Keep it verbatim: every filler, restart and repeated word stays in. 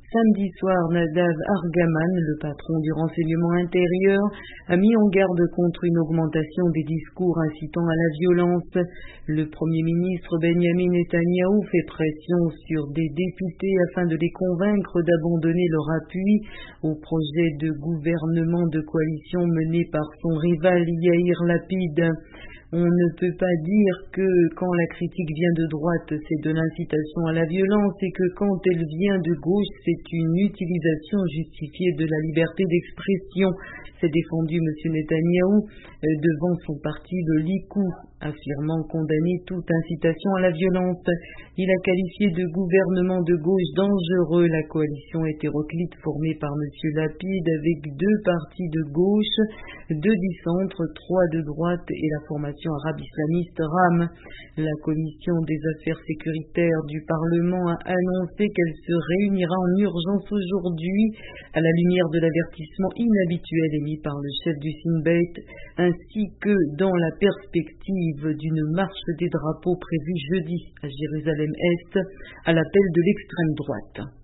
Samedi soir, Nadav Argaman, le patron du renseignement intérieur, a mis en garde contre une augmentation des discours incitant à la violence. Le Premier ministre Benjamin Netanyahou fait pression sur des députés afin de les convaincre d'abandonner leur appui au projet de gouvernement de coalition mené par son rival Yair Lapid. On ne peut pas dire que quand la critique vient de droite, c'est de l'incitation à la violence et que quand elle vient de gauche, c'est une utilisation justifiée de la liberté d'expression, s'est défendu M. Netanyahou euh, devant son parti, le Likoud, affirmant condamner toute incitation à la violence. Il a qualifié de gouvernement de gauche dangereux la coalition hétéroclite formée par M. Lapid avec deux partis de gauche, deux du centre, trois de droite et la formation arabe islamiste RAM. La commission des affaires sécuritaires du Parlement a annoncé qu'elle se réunira en urgence aujourd'hui à la lumière de l'avertissement inhabituel émis par le chef du Shin Bet, ainsi que dans la perspective d'une marche des drapeaux prévue jeudi à Jérusalem-Est à l'appel de l'extrême droite.